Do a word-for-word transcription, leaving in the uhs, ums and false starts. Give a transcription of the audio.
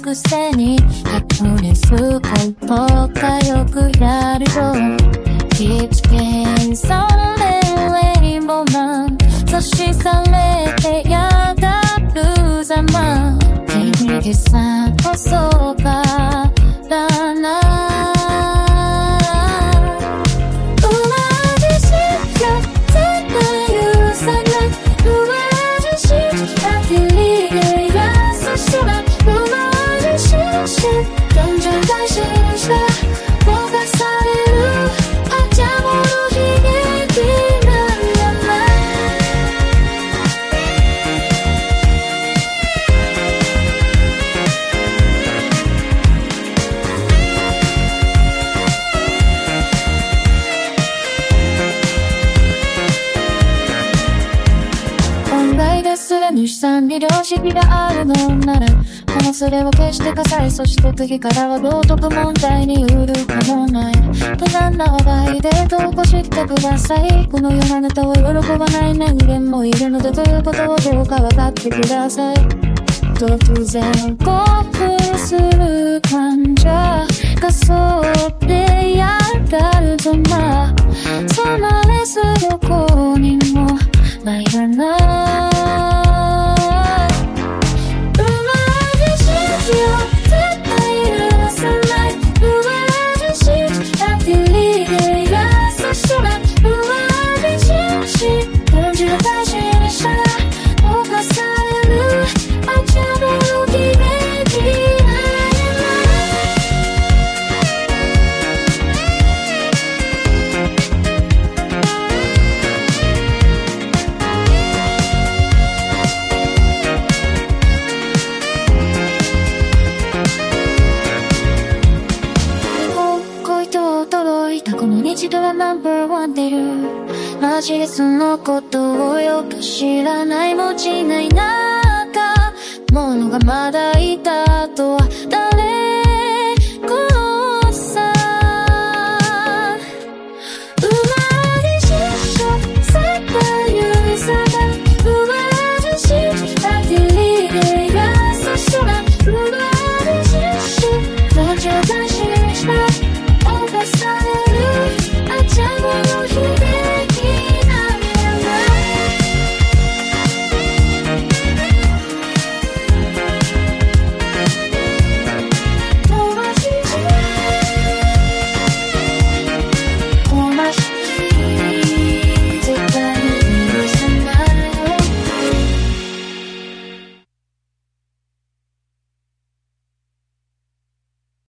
くせに白熱ことかよくやるよ。Keep skin so rainbow man 差しされてやがるざま君にさこそがだな主産に良識があるのならこのそれを決して火災そして次からは道徳問題に売るかもない無難な話題で投稿してくださいこの世のあなたを喜ばない人間もいるのでということをどうか分かってください突然興奮する感情がそうでやがるとまあそのレスどこにもないがな一度はナンバーワン出るマジでそのことをよく知らない持ちない中物がまだいた